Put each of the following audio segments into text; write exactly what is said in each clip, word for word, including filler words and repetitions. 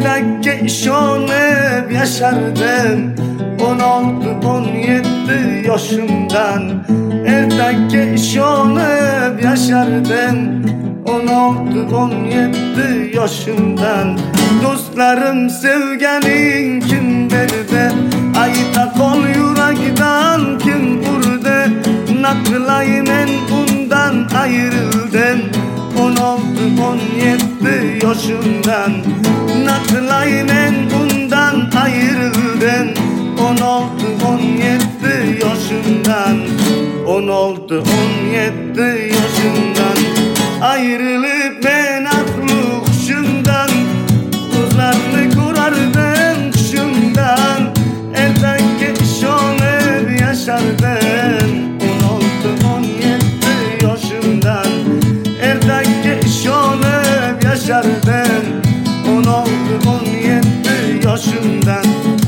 Erdek'e işonib yaşardım on olti on yetti yaşımdan. Erdek'e işonib yaşardım on olti on yetti yaşımdan. Dostlarım sevgenin kim berdi, ayta kol yürekten kim vurdu? Nakılay men bundan ayrıldım on olti on yetti yaşımdan. Nakılay men bundan ayrıldım on olti on yetti yaşımdan. on olti on yetti yaşımdan ayrılıp ben aklı kuşumdan. Kızlarını kurardım kuşumdan. Erdek'e işonib yaşardım on olti on yetti yaşımdan. Erdek'e işonib yaşardım on olti on yetti yaşımdan.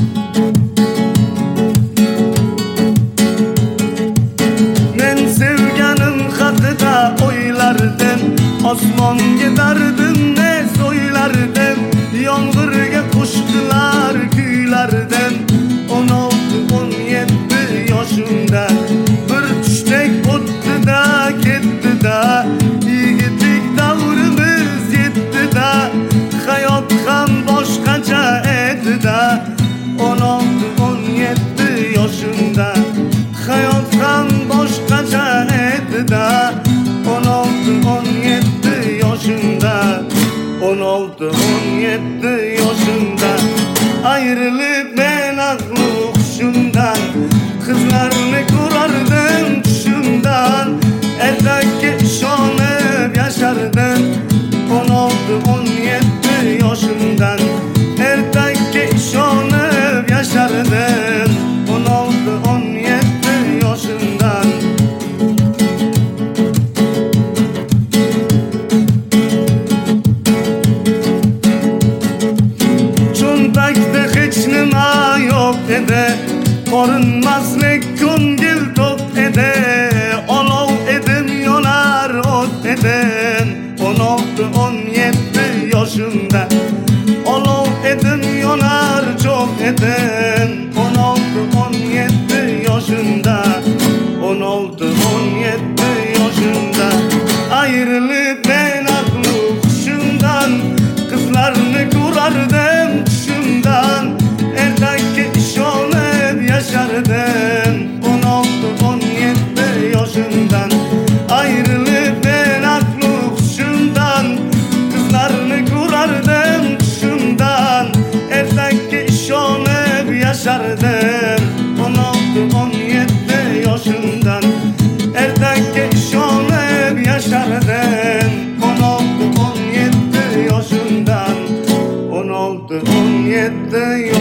Men sevganim haqida o'ylardim, osmon giderdim ne soylardim. Yomg'irga qo'shiqlar kuylardim on olti on yetti yaşımda. Bir tushdek o'tdi da ketdi da, yigitlik davrimiz yetdi da. Hayot ham boshqacha edi da on olti on yetti yaşımda. Hayot ham boshqacha edi da on olti on yetti yaşımda. on olti on yetti yaşımda ayrılıp ben aklı kuşumdan. Kızlarını kurardım kuşumdan. Erdek'e işonib yaşardım on olti on yetti yaşımdan. Erdek'e işonib yaşardım on olti on yetti yaşımdan. Cho'ntakda hech nima yo'q edi, ko'rinmaslik ko'ngil to'q edi. Olov edim yonar o't edim on olti on yetti yaşımda. Olov edim yonar çok edim on olti on yetti yaşımda. on olti on yetti yaşımda ayrılıp ben aklı kuşumdan. Kızlarını kurardım kuşumdan. Erdek'e işonib yaşardım on olti on yetti yaşımdan ayrılıp ben aklı kuşumdan. Kızlarını kurardım kuşumdan. Erdek'e işonib yaşardım on olti on yetti yaşımdan. Erdek'e işonib yaşardım on olti on yetti yaşımdan. on olti on yetti